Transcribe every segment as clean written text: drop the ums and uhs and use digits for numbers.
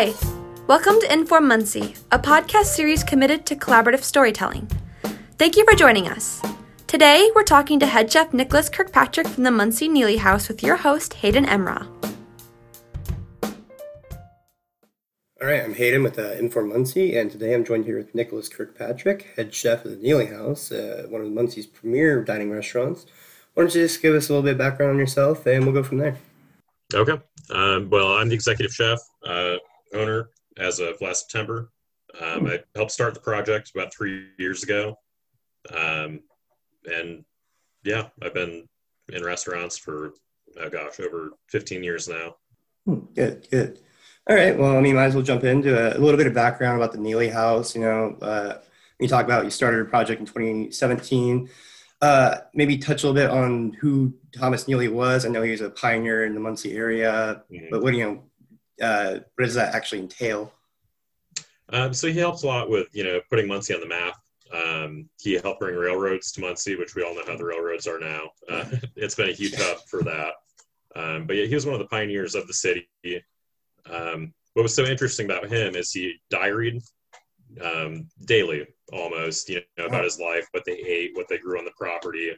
Hi, welcome to Inform Muncie, a podcast series committed to collaborative storytelling. Thank you for joining us. Today, we're talking to head chef Nicholas Kirkpatrick from the Muncie Neely House with your host, Hayden Emrah. All right, I'm Hayden with Inform Muncie, and today I'm joined here with Nicholas Kirkpatrick, head chef of the Neely House, one of Muncie's premier dining restaurants. Why don't you just give us a little bit of background on yourself, and we'll go from there. Okay. Well, I'm the executive chef, owner as of last September. I helped start the project about 3 years ago. And yeah, I've been in restaurants for, over 15 years now. Good. All right. Well, might as well jump into a little bit of background about the Neely House. You talk about you started a project in 2017. Maybe touch a little bit on who Thomas Neely was. I know he was a pioneer in the Muncie area, but what does that actually entail? So he helped a lot with, putting Muncie on the map. He helped bring railroads to Muncie, which we all know how the railroads are now. It's been a huge hub for that. But yeah, he was one of the pioneers of the city. What was so interesting about him is he diaried daily almost, about his life, what they ate, what they grew on the property.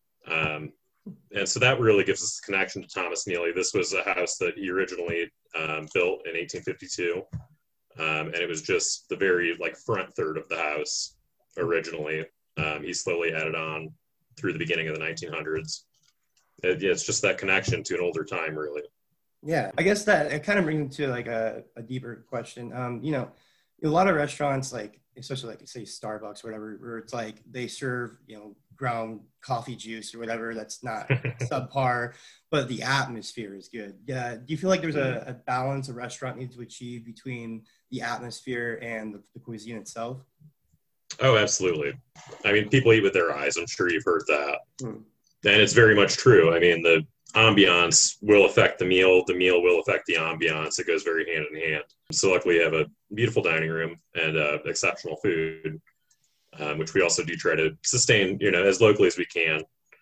And so that really gives us a connection to Thomas Neely. This was a house that he originally built in 1852. And it was just the very front third of the house originally. He slowly added on through the beginning of the 1900s. It's just that connection to an older time, really. Yeah, I guess that it kind of brings me to a deeper question. A lot of restaurants, especially say Starbucks or whatever, where it's they serve, ground coffee juice or whatever that's not subpar, but the atmosphere is good. Do you feel like there's a balance a restaurant needs to achieve between the atmosphere and the cuisine itself? Oh, absolutely. People eat with their eyes. I'm sure you've heard that. And it's very much true. The ambiance will affect the meal will affect the ambiance. It goes very hand in hand. So luckily we have a beautiful dining room and exceptional food, which we also do try to sustain, as locally as we can,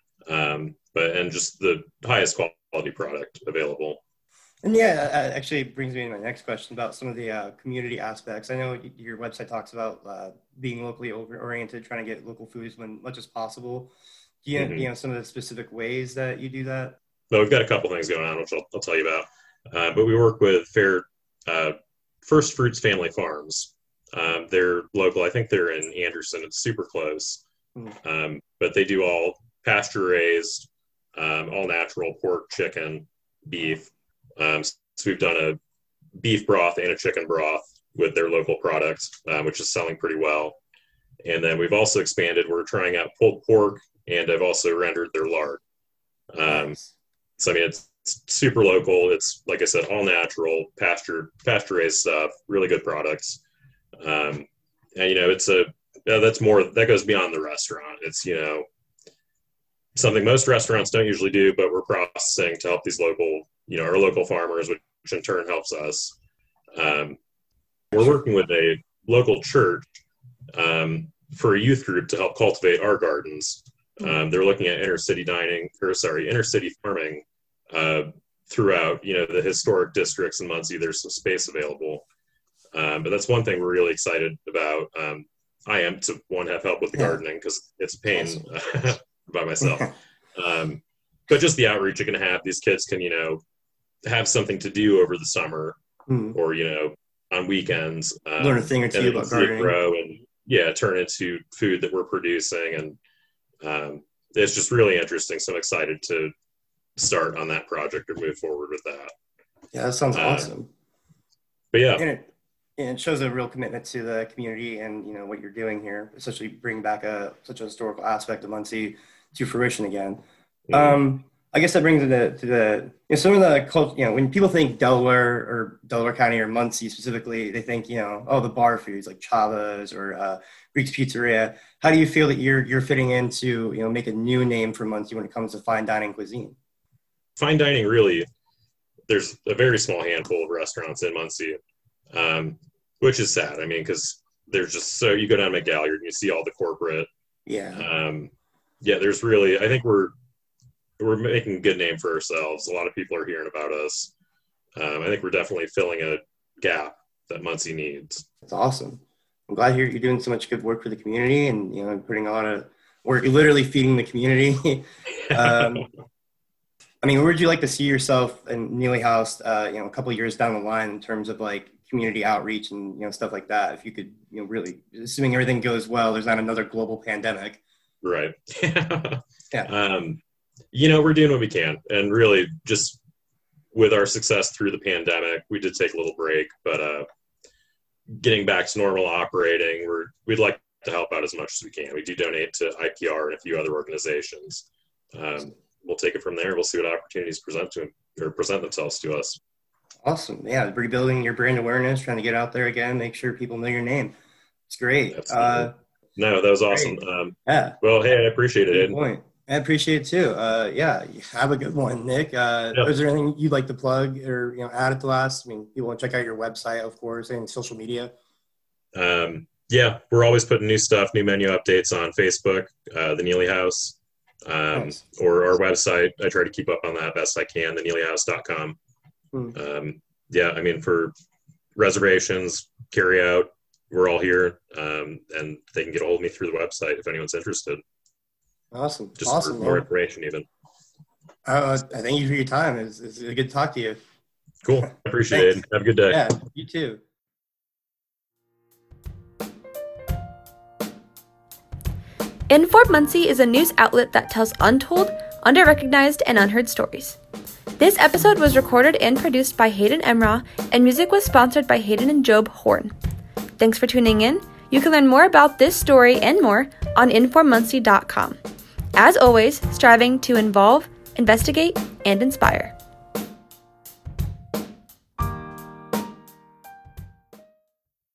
and just the highest quality product available. And yeah, that actually brings me to my next question about some of the community aspects. I know your website talks about being locally oriented, trying to get local foods as much as possible. Do you know some of the specific ways that you do that? Well, we've got a couple things going on, which I'll tell you about. But we work with First Fruits Family Farms. They're local. I think they're in Anderson. It's super close. But they do all pasture-raised, all natural pork, chicken, beef. So we've done a beef broth and a chicken broth with their local products, which is selling pretty well. And then we've also expanded. We're trying out pulled pork, and I've also rendered their lard. Nice. So, it's super local. It's, like I said, all natural, pasture-raised stuff, really good products. And, that goes beyond the restaurant. It's, something most restaurants don't usually do, but we're processing to help these local, our local farmers, which in turn helps us. We're working with a local church for a youth group to help cultivate our gardens. They're looking at inner city farming throughout, the historic districts in Muncie. There's some space available. But that's one thing we're really excited about. I am to have help with the gardening because it's a pain by myself. But just the outreach you can have, these kids can, have something to do over the summer or, on weekends. Learn a thing or two about gardening. Grow and turn into food that we're producing. And it's just really interesting. So I'm excited to start on that project or move forward with that. Yeah, that sounds awesome. But yeah. And it shows a real commitment to the community and, what you're doing here, essentially bring back such a historical aspect of Muncie to fruition again. I guess that brings it to the some of the culture, when people think Delaware County or Muncie specifically, they think, the bar foods like Chava's or Greek's Pizzeria. How do you feel that you're fitting in to, make a new name for Muncie when it comes to fine dining cuisine? Fine dining, really, there's a very small handful of restaurants in Muncie, which is sad. Because there's just you go down McGalliard and you see all the corporate. Yeah. There's really, I think we're making a good name for ourselves. A lot of people are hearing about us. I think we're definitely filling a gap Muncie needs. That's awesome. I'm glad you're doing so much good work for the community, and putting a lot of work, literally feeding the community. I mean, where would you like to see yourself in Neely House, a couple of years down the line in terms of like community outreach and stuff like that? If you could, really, assuming everything goes well, there's not another global pandemic. Right. Yeah. We're doing what we can, and really just with our success through the pandemic, we did take a little break, but getting back to normal operating, we'd like to help out as much as we can. We do donate to IPR and a few other organizations. We'll take it from there. We'll see what opportunities present themselves to us. Awesome. Yeah. Rebuilding your brand awareness, trying to get out there again, make sure people know your name. It's great. No, that was awesome. Yeah. Well, hey, I appreciate it. Good point. I appreciate it too. Yeah. Have a good one, Nick. Is there anything you'd like to plug or, add at the last? I mean, people want to check out your website, of course, and social media. Yeah, we're always putting new stuff, new menu updates on Facebook, the Neely House. Nice. Or our website. I try to keep up on that best I can, theneelyhouse.com. Yeah, I mean, for reservations, carry out, we're all here, and they can get a hold of me through the website if anyone's interested. Awesome. Just awesome, for more information even. I thank you for your time. It's good to talk to you. Cool. I appreciate it. Have a good day. Yeah, you too. Inform Muncie is a news outlet that tells untold, underrecognized, and unheard stories. This episode was recorded and produced by Hayden Emrah, and music was sponsored by Hayden and Job Horn. Thanks for tuning in. You can learn more about this story and more on informmuncie.com. As always, striving to involve, investigate, and inspire.